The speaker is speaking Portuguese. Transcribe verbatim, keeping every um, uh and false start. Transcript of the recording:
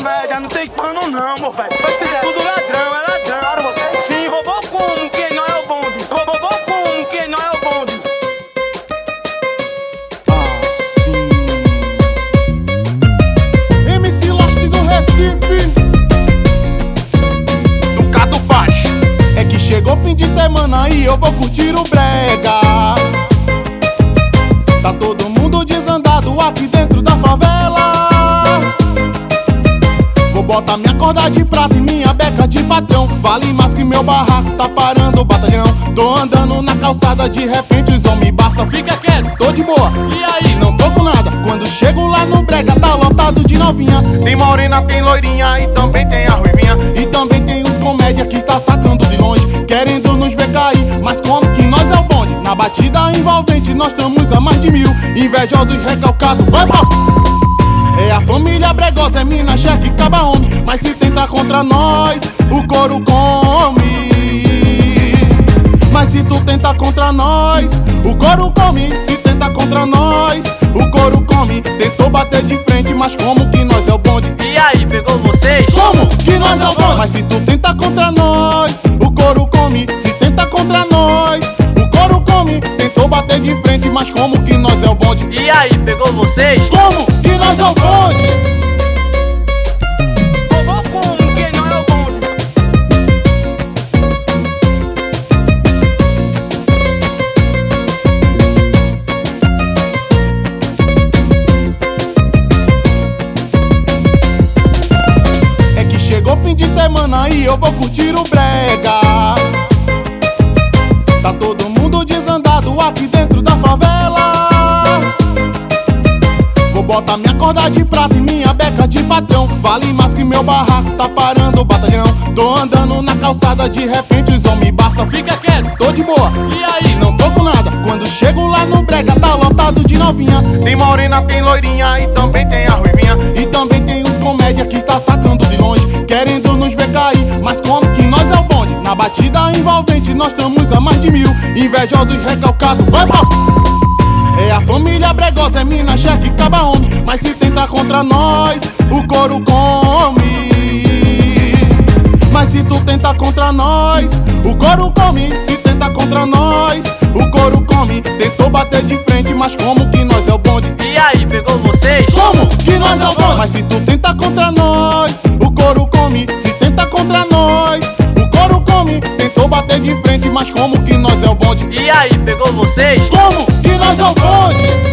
comédia, não tem pano não, meu velho. Tudo ladrão, é ladrão. Claro, você. Sim, roubou como? Quem não é o bonde? Roubou como? Quem não é o bonde? Assim. M C Lost do Recife, Ducado Baixo. é que chegou fim de semana e eu vou curtir o brega. Tá todo mundo desandado aqui dentro da favela. Vou botar minha corda de prata e minha beca de patrão. Vale mais que meu barraco, tá parando o batalhão. Tô andando na calçada, de repente os homens basta. Fica quieto, Tô de boa, e aí? não tô com nada. Quando chego lá no brega, tá lotado de novinha. Tem morena, tem loirinha e também tem a ruivinha. E também tem uns comédia que tá sacando de longe, querendo nos ver cair, mas como que nós é o bonde? Na batida envolvente nós estamos a mais de mil. Invejosos recalcados, vai pra... É a família bregosa, é mina, cheque, caba homem. Mas se tentar contra nós, o couro come. Mas se tu tentar contra nós, o couro come. Se tentar contra nós, o couro come. Tentou bater de frente, mas como que nós é o bonde? E aí, pegou vocês? Como que nós é o bonde? Mas se tu tenta contra nós, o couro come. Se tenta contra nós, o couro come. Tentou bater de frente, mas como que nós é o bonde? E aí, pegou vocês? Como que nós é o bonde? Roubou como? Quem não é o bonde? É que chegou fim de semana e eu vou curtir o brega. Tá todo mundo desandado aqui dentro da favela. Vou botar minha corda de prata e minha beca de patrão. Vale mais que meu barraco, tá parando o batalhão. Tô andando na calçada, de repente os homens basta. Fica quieto, Tô de boa, e aí? não tô com nada. Quando chego lá no brega, tá lotado de novinha. Tem morena, tem loirinha e também tem a ruivinha. E também tem uns comédia que tá sacando de longe, querendo nos ver cair, mas como que nós é o bonde? Na batida envolvente nós estamos a mais de mil. Invejosos recalcados, vai pra... É a família bregosa, é mina, cheque, caba homem. Mas se tentar contra nós, o couro come. Mas se tu tentar contra nós, o couro come. Se tentar contra nós, o couro come. Tentou bater de frente, mas como que nós é o bonde? E aí, pegou vocês? Como que nós é o bonde? Mas se tu tenta contra nós, o couro come. Se tenta contra nós, o couro come. Tentou bater de frente, mas como que nós é o bonde? E aí, pegou vocês? Como que nós é o bonde?